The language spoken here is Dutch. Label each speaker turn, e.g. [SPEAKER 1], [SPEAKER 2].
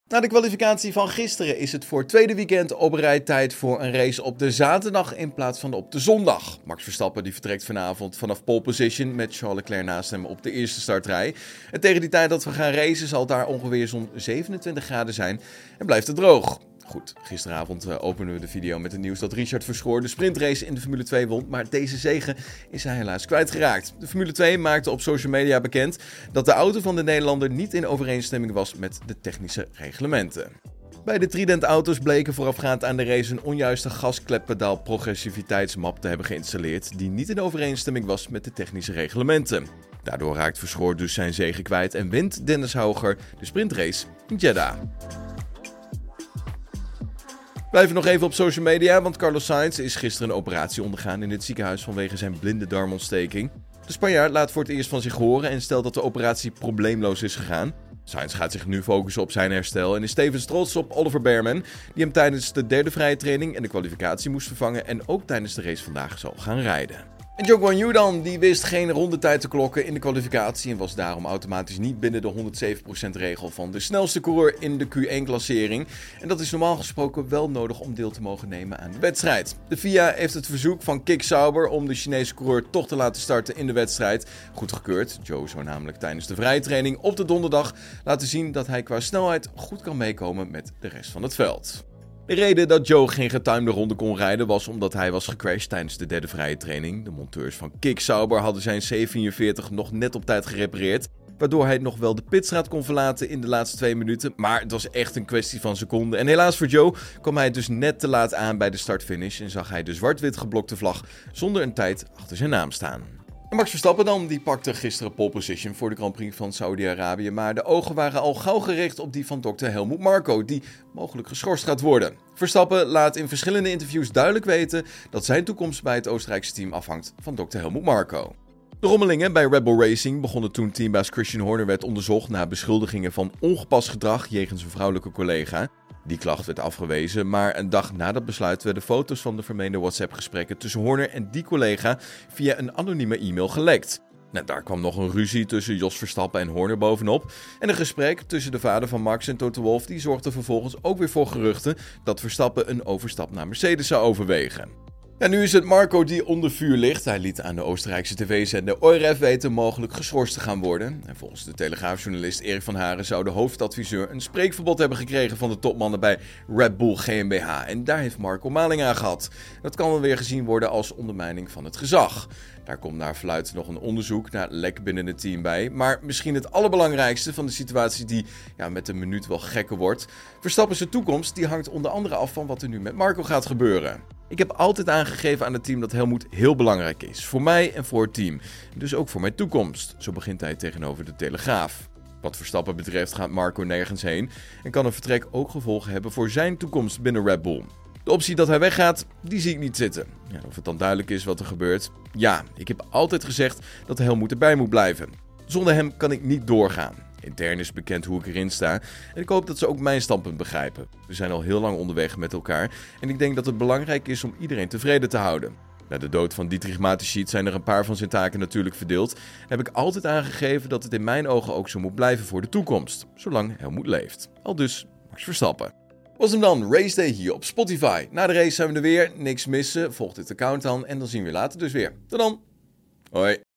[SPEAKER 1] Na de kwalificatie van gisteren is het voor het tweede weekend op rij tijd voor een race op de zaterdag in plaats van op de zondag. Max Verstappen die vertrekt vanavond vanaf pole position met Charles Leclerc naast hem op de eerste startrij. En tegen die tijd dat we gaan racen zal het daar ongeveer zo'n 27 graden zijn en blijft het droog. Goed, gisteravond openen we de video met het nieuws dat Richard Verschoor de sprintrace in de Formule 2 won, maar deze zege is hij helaas kwijtgeraakt. De Formule 2 maakte op social media bekend dat de auto van de Nederlander niet in overeenstemming was met de technische reglementen. Bij de Trident-auto's bleken voorafgaand aan de race een onjuiste gaskleppedaal progressiviteitsmap te hebben geïnstalleerd die niet in overeenstemming was met de technische reglementen. Daardoor raakt Verschoor dus zijn zege kwijt en wint Dennis Hauger de sprintrace in Jeddah. Blijven nog even op social media, want Carlos Sainz is gisteren een operatie ondergaan in het ziekenhuis vanwege zijn blinde darmontsteking. De Spanjaard laat voor het eerst van zich horen en stelt dat de operatie probleemloos is gegaan. Sainz gaat zich nu focussen op zijn herstel en is tevens trots op Oliver Bearman, die hem tijdens de derde vrije training en de kwalificatie moest vervangen en ook tijdens de race vandaag zal gaan rijden. En Zhou Guanyu dan, die wist geen rondetijd te klokken in de kwalificatie en was daarom automatisch niet binnen de 107% regel van de snelste coureur in de Q1-klassering. En dat is normaal gesproken wel nodig om deel te mogen nemen aan de wedstrijd. De FIA heeft het verzoek van Kik Sauber om de Chinese coureur toch te laten starten in de wedstrijd goedgekeurd. Zhou zou namelijk tijdens de vrije training op de donderdag laten zien dat hij qua snelheid goed kan meekomen met de rest van het veld. De reden dat Zhou geen getimede ronde kon rijden was omdat hij was gecrashed tijdens de derde vrije training. De monteurs van Kik Sauber hadden zijn C44 nog net op tijd gerepareerd, waardoor hij nog wel de pitstraat kon verlaten in de laatste 2 minuten. Maar het was echt een kwestie van seconden. En helaas voor Zhou kwam hij dus net te laat aan bij de start-finish en zag hij de zwart-wit geblokte vlag zonder een tijd achter zijn naam staan. En Max Verstappen dan, die pakte gisteren pole position voor de Grand Prix van Saudi-Arabië, maar de ogen waren al gauw gericht op die van Dr. Helmut Marko, die mogelijk geschorst gaat worden. Verstappen laat in verschillende interviews duidelijk weten dat zijn toekomst bij het Oostenrijkse team afhangt van Dr. Helmut Marko. De rommelingen bij Red Bull Racing begonnen toen teambaas Christian Horner werd onderzocht na beschuldigingen van ongepast gedrag jegens een vrouwelijke collega. Die klacht werd afgewezen, maar een dag na dat besluit werden foto's van de vermeende WhatsApp-gesprekken tussen Horner en die collega via een anonieme e-mail gelekt. Daar kwam nog een ruzie tussen Jos Verstappen en Horner bovenop. En een gesprek tussen de vader van Max en Toto Wolff die zorgde vervolgens ook weer voor geruchten dat Verstappen een overstap naar Mercedes zou overwegen. En nu is het Marko die onder vuur ligt. Hij liet aan de Oostenrijkse tv-zender ORF weten mogelijk geschorst te gaan worden. En volgens de Telegraafjournalist Erik van Haren zou de hoofdadviseur een spreekverbod hebben gekregen van de topmannen bij Red Bull GmbH. En daar heeft Marko maling aan gehad. Dat kan wel weer gezien worden als ondermijning van het gezag. Daar komt naar verluidt nog een onderzoek naar lek binnen het team bij. Maar misschien het allerbelangrijkste van de situatie die met de minuut wel gekker wordt. Verstappen's toekomst die hangt onder andere af van wat er nu met Marko gaat gebeuren. Ik heb altijd aangegeven aan het team dat Helmut heel belangrijk is. Voor mij en voor het team. Dus ook voor mijn toekomst. Zo begint hij tegenover de Telegraaf. Wat Verstappen betreft gaat Marko nergens heen. En kan een vertrek ook gevolgen hebben voor zijn toekomst binnen Red Bull. De optie dat hij weggaat, die zie ik niet zitten. Of het dan duidelijk is wat er gebeurt. Ja, ik heb altijd gezegd dat Helmut erbij moet blijven. Zonder hem kan ik niet doorgaan. Intern is bekend hoe ik erin sta en ik hoop dat ze ook mijn standpunt begrijpen. We zijn al heel lang onderweg met elkaar en ik denk dat het belangrijk is om iedereen tevreden te houden. Na de dood van Dietrich Mateschitz zijn er een paar van zijn taken natuurlijk verdeeld. En heb ik altijd aangegeven dat het in mijn ogen ook zo moet blijven voor de toekomst, zolang Helmut leeft. Aldus Max Verstappen. Was hem dan, Race Day hier op Spotify. Na de race zijn we er weer, niks missen, volg dit account dan en dan zien we je later dus weer. Tot dan. Hoi.